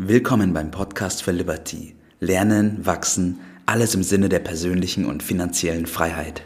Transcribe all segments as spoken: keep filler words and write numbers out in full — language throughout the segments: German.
Willkommen beim Podcast für Liberty. Lernen, wachsen, alles im Sinne der persönlichen und finanziellen Freiheit.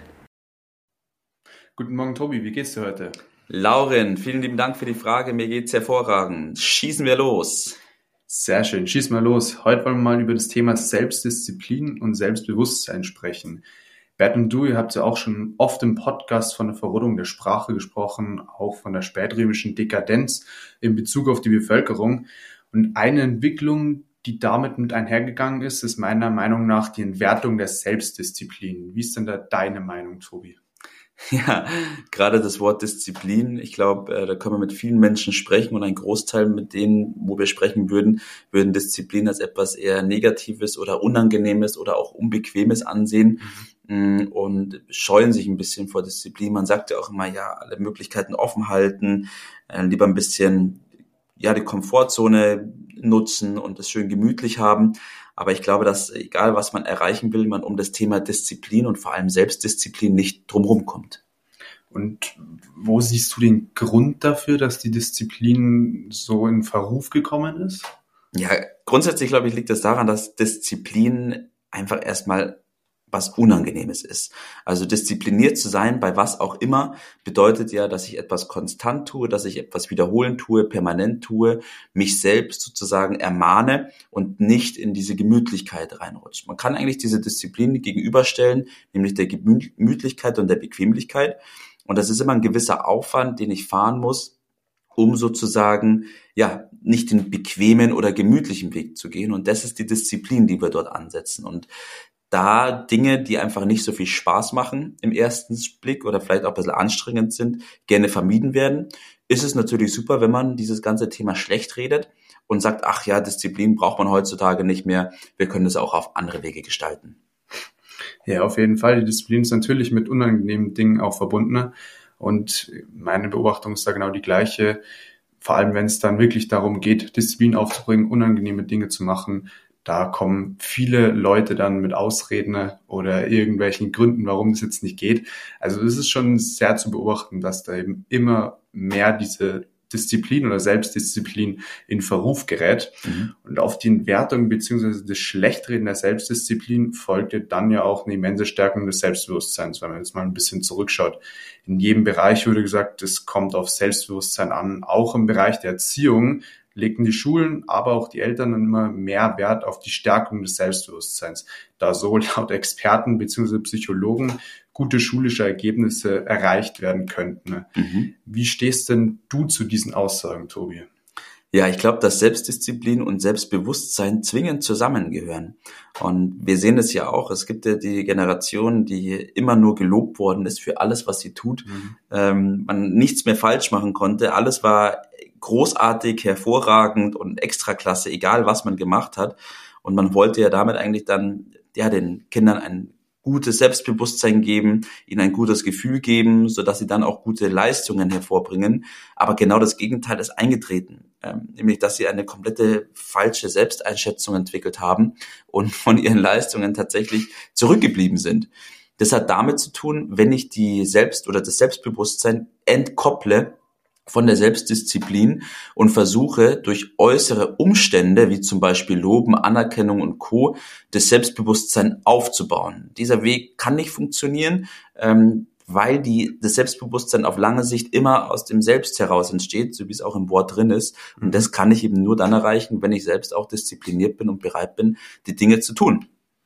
Guten Morgen, Tobi. Wie geht's dir heute? Lauren, vielen lieben Dank für die Frage. Mir geht's hervorragend. Schießen wir los. Sehr schön. Schieß mal los. Heute wollen wir mal über das Thema Selbstdisziplin und Selbstbewusstsein sprechen. Bert und du, ihr habt ja auch schon oft im Podcast von der Verrottung der Sprache gesprochen, auch von der spätrömischen Dekadenz in Bezug auf die Bevölkerung. Und eine Entwicklung, die damit mit einhergegangen ist, ist meiner Meinung nach die Entwertung der Selbstdisziplin. Wie ist denn da deine Meinung, Tobi? Ja, gerade das Wort Disziplin, ich glaube, da können wir mit vielen Menschen sprechen und ein Großteil mit denen, wo wir sprechen würden, würden Disziplin als etwas eher Negatives oder Unangenehmes oder auch Unbequemes ansehen mhm. und scheuen sich ein bisschen vor Disziplin. Man sagt ja auch immer, ja, alle Möglichkeiten offen halten, lieber ein bisschen ja die Komfortzone nutzen und es schön gemütlich haben. Aber ich glaube, dass egal was man erreichen will, man um das Thema Disziplin und vor allem Selbstdisziplin nicht drumherum kommt. Und wo siehst du den Grund dafür, dass die Disziplin so in Verruf gekommen ist? Ja, grundsätzlich glaube ich, liegt es daran, dass Disziplin einfach erstmal was Unangenehmes ist. Also diszipliniert zu sein bei was auch immer bedeutet ja, dass ich etwas konstant tue, dass ich etwas wiederholend tue, permanent tue, mich selbst sozusagen ermahne und nicht in diese Gemütlichkeit reinrutscht. Man kann eigentlich diese Disziplin gegenüberstellen, nämlich der Gemütlichkeit und der Bequemlichkeit. Und das ist immer ein gewisser Aufwand, den ich fahren muss, um sozusagen ja nicht den bequemen oder gemütlichen Weg zu gehen. Und das ist die Disziplin, die wir dort ansetzen. Und da Dinge, die einfach nicht so viel Spaß machen im ersten Blick oder vielleicht auch ein bisschen anstrengend sind, gerne vermieden werden, ist es natürlich super, wenn man dieses ganze Thema schlecht redet und sagt, ach ja, Disziplin braucht man heutzutage nicht mehr, wir können es auch auf andere Wege gestalten. Ja, auf jeden Fall. Die Disziplin ist natürlich mit unangenehmen Dingen auch verbunden und meine Beobachtung ist da genau die gleiche, vor allem wenn es dann wirklich darum geht, Disziplin aufzubringen, unangenehme Dinge zu machen. Da kommen viele Leute dann mit Ausreden oder irgendwelchen Gründen, warum das jetzt nicht geht. Also es ist schon sehr zu beobachten, dass da eben immer mehr diese Disziplin oder Selbstdisziplin in Verruf gerät. Mhm. Und auf die Entwertung bzw. das Schlechtreden der Selbstdisziplin folgte dann ja auch eine immense Stärkung des Selbstbewusstseins, wenn man jetzt mal ein bisschen zurückschaut. In jedem Bereich wurde gesagt, es kommt auf Selbstbewusstsein an, auch im Bereich der Erziehung legten die Schulen, aber auch die Eltern dann immer mehr Wert auf die Stärkung des Selbstbewusstseins, da so laut Experten bzw. Psychologen gute schulische Ergebnisse erreicht werden könnten. Mhm. Wie stehst denn du zu diesen Aussagen, Tobi? Ja, ich glaube, dass Selbstdisziplin und Selbstbewusstsein zwingend zusammengehören. Und wir sehen es ja auch, es gibt ja die Generation, die immer nur gelobt worden ist für alles, was sie tut. Mhm. Ähm, man nichts mehr falsch machen konnte, alles war großartig, hervorragend und extraklasse, egal was man gemacht hat. Und man wollte ja damit eigentlich dann ja den Kindern ein gutes Selbstbewusstsein geben, ihnen ein gutes Gefühl geben, sodass sie dann auch gute Leistungen hervorbringen. Aber genau das Gegenteil ist eingetreten, ähm, nämlich dass sie eine komplette falsche Selbsteinschätzung entwickelt haben und von ihren Leistungen tatsächlich zurückgeblieben sind. Das hat damit zu tun, wenn ich die Selbst- oder das Selbstbewusstsein entkopple von der Selbstdisziplin und versuche durch äußere Umstände, wie zum Beispiel Loben, Anerkennung und Co., das Selbstbewusstsein aufzubauen. Dieser Weg kann nicht funktionieren, ähm, weil die, das Selbstbewusstsein auf lange Sicht immer aus dem Selbst heraus entsteht, so wie es auch im Wort drin ist. Und das kann ich eben nur dann erreichen, wenn ich selbst auch diszipliniert bin und bereit bin, die Dinge zu tun.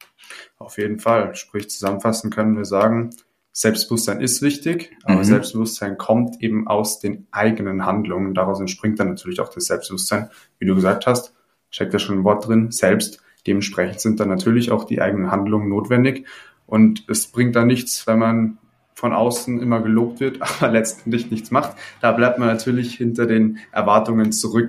Auf jeden Fall. Sprich, zusammenfassend können wir sagen, Selbstbewusstsein ist wichtig, aber mhm. Selbstbewusstsein kommt eben aus den eigenen Handlungen. Daraus entspringt dann natürlich auch das Selbstbewusstsein. Wie du gesagt hast, steckt da schon ein Wort drin, selbst. Dementsprechend sind dann natürlich auch die eigenen Handlungen notwendig. Und es bringt dann nichts, wenn man von außen immer gelobt wird, aber letztendlich nichts macht. Da bleibt man natürlich hinter den Erwartungen zurück.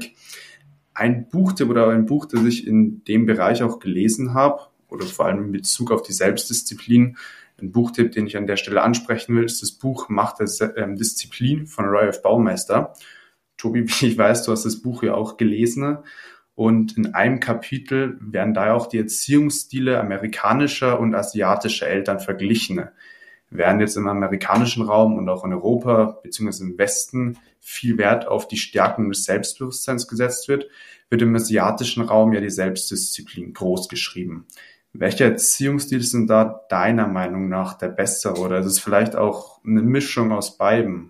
Ein Buchtipp oder ein Buch, das ich in dem Bereich auch gelesen habe, oder vor allem in Bezug auf die Selbstdisziplin, ein Buchtipp, den ich an der Stelle ansprechen will, ist das Buch Macht der Disziplin von Roy F. Baumeister. Tobi, wie ich weiß, du hast das Buch ja auch gelesen. Und in einem Kapitel werden da auch die Erziehungsstile amerikanischer und asiatischer Eltern verglichen. Während jetzt im amerikanischen Raum und auch in Europa beziehungsweise im Westen viel Wert auf die Stärkung des Selbstbewusstseins gesetzt wird, wird im asiatischen Raum ja die Selbstdisziplin groß geschrieben. Welcher Erziehungsstil ist denn da deiner Meinung nach der bessere? Oder ist es vielleicht auch eine Mischung aus beiden?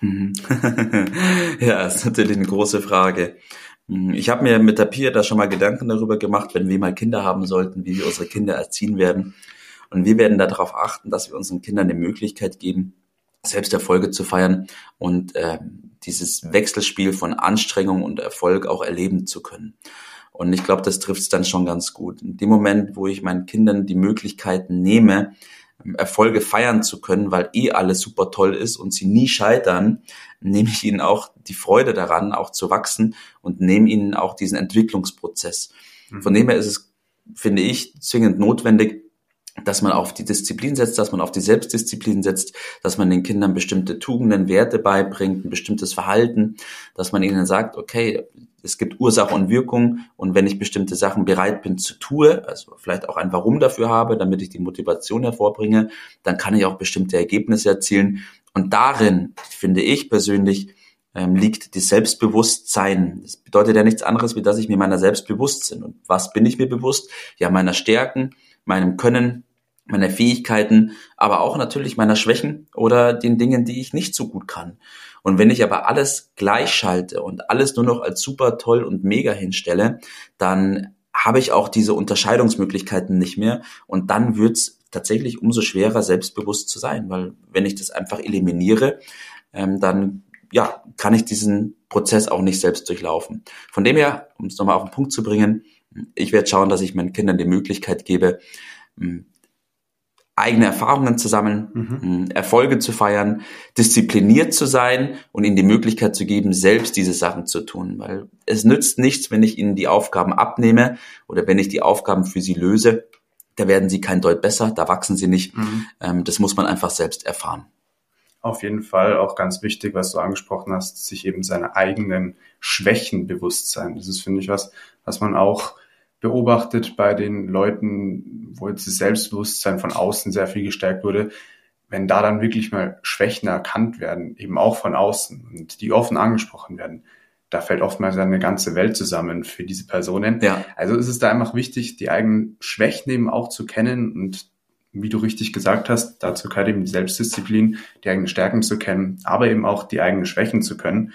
Ja, das ist natürlich eine große Frage. Ich habe mir mit der Pia da schon mal Gedanken darüber gemacht, wenn wir mal Kinder haben sollten, wie wir unsere Kinder erziehen werden. Und wir werden darauf achten, dass wir unseren Kindern eine Möglichkeit geben, selbst Erfolge zu feiern und äh, dieses Wechselspiel von Anstrengung und Erfolg auch erleben zu können. Und ich glaube, das trifft es dann schon ganz gut. In dem Moment, wo ich meinen Kindern die Möglichkeiten nehme, Erfolge feiern zu können, weil eh alles super toll ist und sie nie scheitern, nehme ich ihnen auch die Freude daran, auch zu wachsen und nehme ihnen auch diesen Entwicklungsprozess. Mhm. Von dem her ist es, finde ich, zwingend notwendig, dass man auf die Disziplin setzt, dass man auf die Selbstdisziplin setzt, dass man den Kindern bestimmte Tugenden, Werte beibringt, ein bestimmtes Verhalten, dass man ihnen sagt, okay, es gibt Ursache und Wirkung und wenn ich bestimmte Sachen bereit bin zu tun, also vielleicht auch ein Warum dafür habe, damit ich die Motivation hervorbringe, dann kann ich auch bestimmte Ergebnisse erzielen. Und darin, finde ich persönlich, ähm, liegt das Selbstbewusstsein. Das bedeutet ja nichts anderes, wie dass ich mir meiner selbst bewusst bin. Und was bin ich mir bewusst? Ja, meiner Stärken, meinem Können, meiner Fähigkeiten, aber auch natürlich meiner Schwächen oder den Dingen, die ich nicht so gut kann. Und wenn ich aber alles gleichschalte und alles nur noch als super toll und mega hinstelle, dann habe ich auch diese Unterscheidungsmöglichkeiten nicht mehr und dann wird es tatsächlich umso schwerer, selbstbewusst zu sein, weil wenn ich das einfach eliminiere, ähm, dann ja, kann ich diesen Prozess auch nicht selbst durchlaufen. Von dem her, um es nochmal auf den Punkt zu bringen, ich werde schauen, dass ich meinen Kindern die Möglichkeit gebe, eigene Erfahrungen zu sammeln, mhm. Erfolge zu feiern, diszipliniert zu sein und ihnen die Möglichkeit zu geben, selbst diese Sachen zu tun. Weil es nützt nichts, wenn ich ihnen die Aufgaben abnehme oder wenn ich die Aufgaben für sie löse. Da werden sie kein Deut besser, da wachsen sie nicht. Mhm. Das muss man einfach selbst erfahren. Auf jeden Fall auch ganz wichtig, was du angesprochen hast, sich eben seiner eigenen Schwächen bewusst sein. Das ist, finde ich, was, was man auch beobachtet bei den Leuten, wo jetzt das Selbstbewusstsein von außen sehr viel gestärkt wurde, wenn da dann wirklich mal Schwächen erkannt werden, eben auch von außen und die offen angesprochen werden, da fällt oftmals eine ganze Welt zusammen für diese Personen. Ja. Also ist es da einfach wichtig, die eigenen Schwächen eben auch zu kennen und wie du richtig gesagt hast, dazu gehört eben die Selbstdisziplin, die eigenen Stärken zu kennen, aber eben auch die eigenen Schwächen zu können.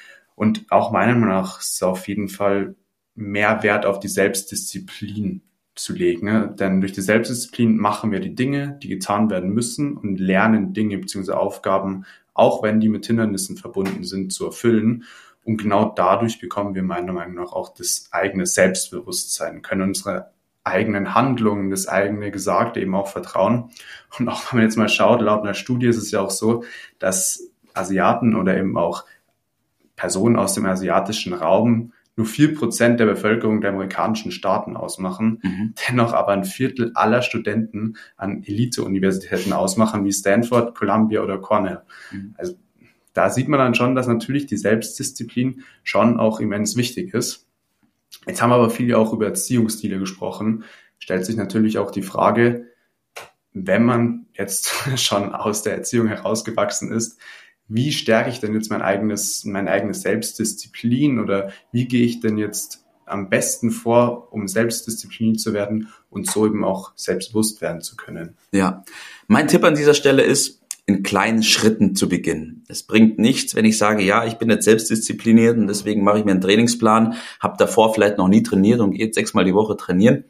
Und auch meiner Meinung nach ist es auf jeden Fall mehr Wert auf die Selbstdisziplin zu legen. Ne? Denn durch die Selbstdisziplin machen wir die Dinge, die getan werden müssen und lernen Dinge bzw. Aufgaben, auch wenn die mit Hindernissen verbunden sind, zu erfüllen. Und genau dadurch bekommen wir meiner Meinung nach auch das eigene Selbstbewusstsein, können unsere eigenen Handlungen, das eigene Gesagte eben auch vertrauen. Und auch wenn man jetzt mal schaut, laut einer Studie ist es ja auch so, dass Asiaten oder eben auch Personen aus dem asiatischen Raum nur vier Prozent der Bevölkerung der amerikanischen Staaten ausmachen, mhm. dennoch aber ein Viertel aller Studenten an Elite-Universitäten ausmachen, wie Stanford, Columbia oder Cornell. Mhm. Also da sieht man dann schon, dass natürlich die Selbstdisziplin schon auch immens wichtig ist. Jetzt haben wir aber viel auch über Erziehungsstile gesprochen. Stellt sich natürlich auch die Frage, wenn man jetzt schon aus der Erziehung herausgewachsen ist, wie stärke ich denn jetzt mein eigenes, mein eigenes Selbstdisziplin oder wie gehe ich denn jetzt am besten vor, um selbstdiszipliniert zu werden und so eben auch selbstbewusst werden zu können? Ja, mein Tipp an dieser Stelle ist, in kleinen Schritten zu beginnen. Es bringt nichts, wenn ich sage, ja, ich bin jetzt selbstdiszipliniert und deswegen mache ich mir einen Trainingsplan, habe davor vielleicht noch nie trainiert und gehe jetzt sechsmal die Woche trainieren.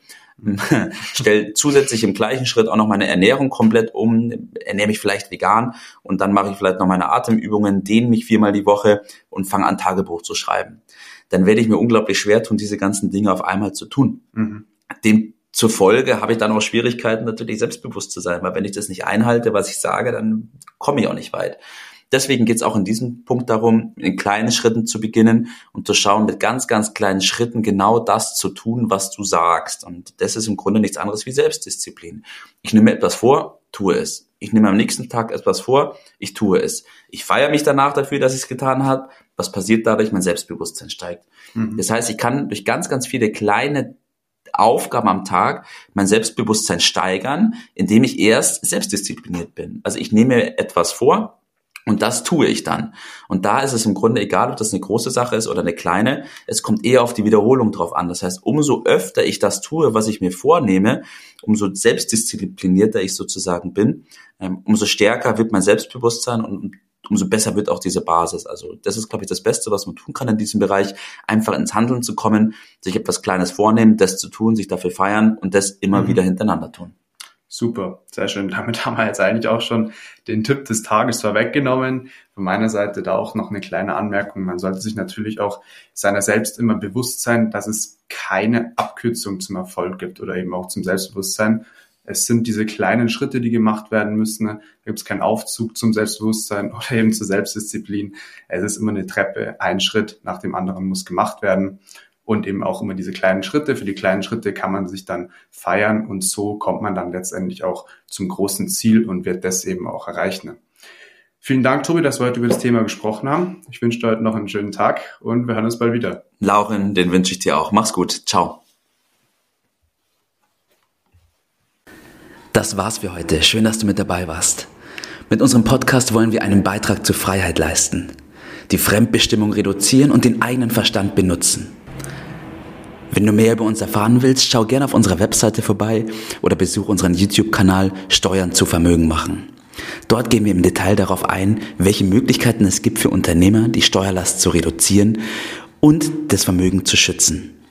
Stell zusätzlich im gleichen Schritt auch noch meine Ernährung komplett um, ernähre mich vielleicht vegan und dann mache ich vielleicht noch meine Atemübungen, dehne mich viermal die Woche und fange an, Tagebuch zu schreiben. Dann werde ich mir unglaublich schwer tun, diese ganzen Dinge auf einmal zu tun. Mhm. Dem zur Folge habe ich dann auch Schwierigkeiten, natürlich selbstbewusst zu sein, weil wenn ich das nicht einhalte, was ich sage, dann komme ich auch nicht weit. Deswegen geht es auch in diesem Punkt darum, in kleinen Schritten zu beginnen und zu schauen, mit ganz, ganz kleinen Schritten genau das zu tun, was du sagst. Und das ist im Grunde nichts anderes wie Selbstdisziplin. Ich nehme mir etwas vor, tue es. Ich nehme am nächsten Tag etwas vor, ich tue es. Ich feiere mich danach dafür, dass ich es getan habe. Was passiert dadurch? Mein Selbstbewusstsein steigt. Mhm. Das heißt, ich kann durch ganz, ganz viele kleine Aufgaben am Tag mein Selbstbewusstsein steigern, indem ich erst selbstdiszipliniert bin. Also ich nehme mir etwas vor und das tue ich dann. Und da ist es im Grunde egal, ob das eine große Sache ist oder eine kleine. Es kommt eher auf die Wiederholung drauf an. Das heißt, umso öfter ich das tue, was ich mir vornehme, umso selbstdisziplinierter ich sozusagen bin, umso stärker wird mein Selbstbewusstsein und umso besser wird auch diese Basis. Also das ist, glaube ich, das Beste, was man tun kann in diesem Bereich, einfach ins Handeln zu kommen, sich etwas Kleines vornehmen, das zu tun, sich dafür feiern und das immer mhm. wieder hintereinander tun. Super, sehr schön. Damit haben wir jetzt eigentlich auch schon den Tipp des Tages vorweggenommen. Von meiner Seite da auch noch eine kleine Anmerkung. Man sollte sich natürlich auch seiner selbst immer bewusst sein, dass es keine Abkürzung zum Erfolg gibt oder eben auch zum Selbstbewusstsein. Es sind diese kleinen Schritte, die gemacht werden müssen. Da gibt es keinen Aufzug zum Selbstbewusstsein oder eben zur Selbstdisziplin. Es ist immer eine Treppe. Ein Schritt nach dem anderen muss gemacht werden. Und eben auch immer diese kleinen Schritte. Für die kleinen Schritte kann man sich dann feiern und so kommt man dann letztendlich auch zum großen Ziel und wird das eben auch erreichen. Vielen Dank, Tobi, dass wir heute über das Thema gesprochen haben. Ich wünsche dir heute noch einen schönen Tag und wir hören uns bald wieder. Lauren, den wünsche ich dir auch. Mach's gut. Ciao. Das war's für heute. Schön, dass du mit dabei warst. Mit unserem Podcast wollen wir einen Beitrag zur Freiheit leisten, die Fremdbestimmung reduzieren und den eigenen Verstand benutzen. Wenn du mehr über uns erfahren willst, schau gerne auf unserer Webseite vorbei oder besuch unseren YouTube-Kanal Steuern zu Vermögen machen. Dort gehen wir im Detail darauf ein, welche Möglichkeiten es gibt für Unternehmer, die Steuerlast zu reduzieren und das Vermögen zu schützen.